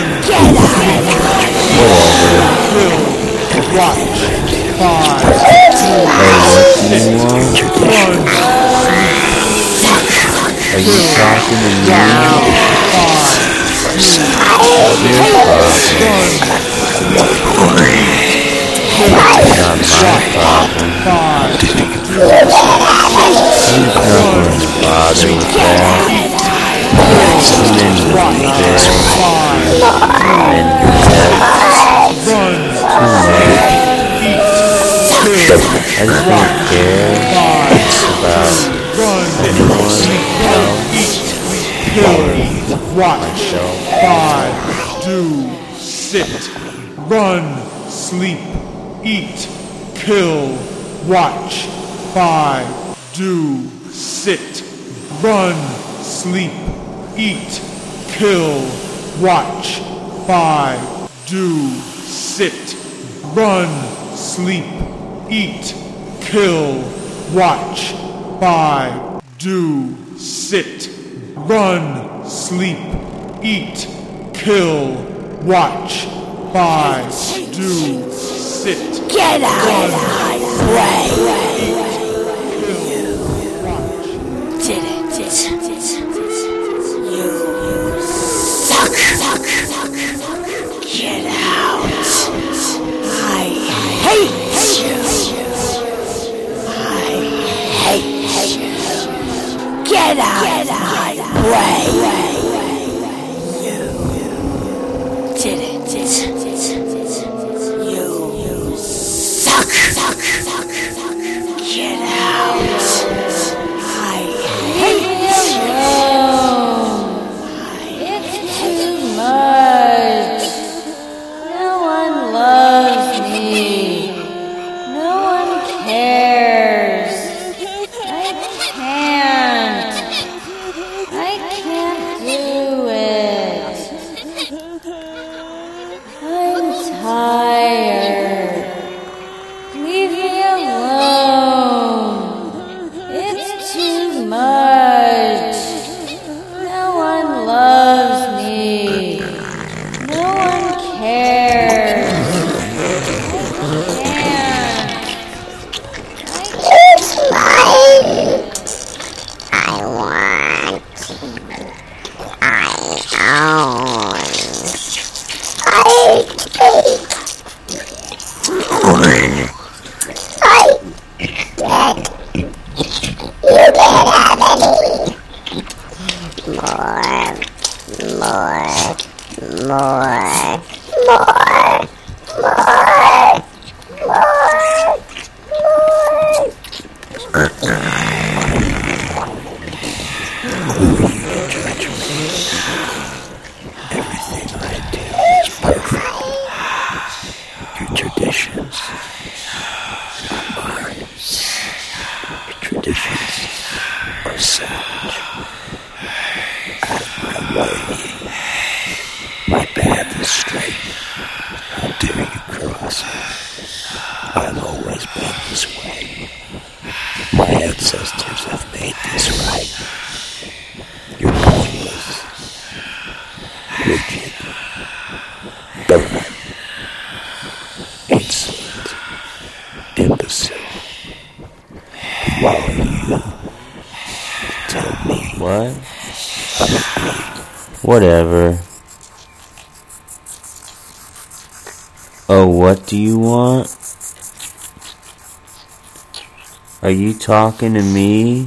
Get out! Kill. Watch. 5, 2, 6. Run. Are you talking to me? 5, 2, 6. Not my problem. 5, 2, 6. He's not going to bother with that. Too many details. And depths. Too much. I just don't care about anyone else. Watch. 5, do, sit, run, sleep, eat, kill, watch. 5, do, sit, run, sleep, eat, kill, watch. 5, do, sit, run, sleep, eat, kill, watch. 5, do, sit, run, sleep, eat, kill, watch. 5, do, sit, Get out of my way! Did it. You suck. Get out. I hate you. I hate you. Get out of my way. You did it. You suck. Get out. I hate you. It's too much. No one loves me. No one cares. I can't do it. I'm tired. Leave me alone. It's too much. No one loves me. No one cares. What? Whatever. Oh, what do you want? Are you talking to me?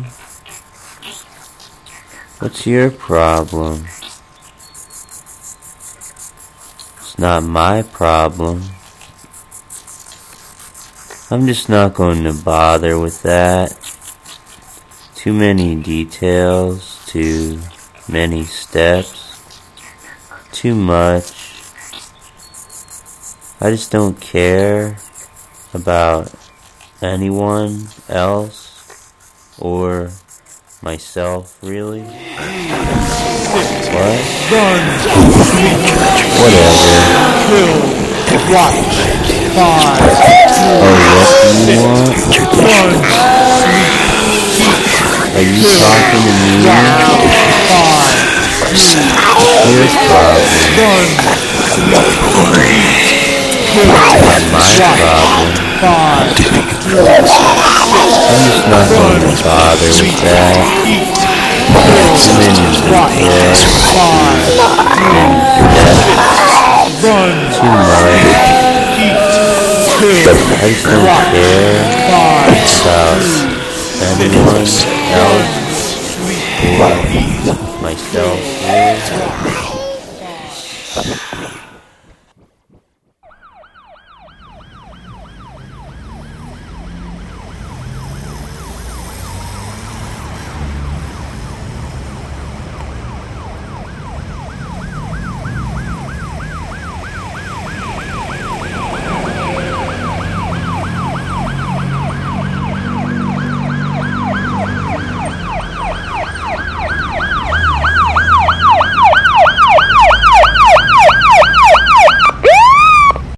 What's your problem? It's not my problem. I'm just not going to bother with that. Too many details, too many steps, too much. I just don't care about anyone else or myself, really. What? Whatever. Watch. 5, Oh, what do you want? Are you talking to me? 5, Here's problem. Run. My problem. 5, 2, 6. I'm just not going to bother with that. Eat. Minions don't care. 5, run. Too much. Eat. Kill. I just don't care 5, about anyone else or myself.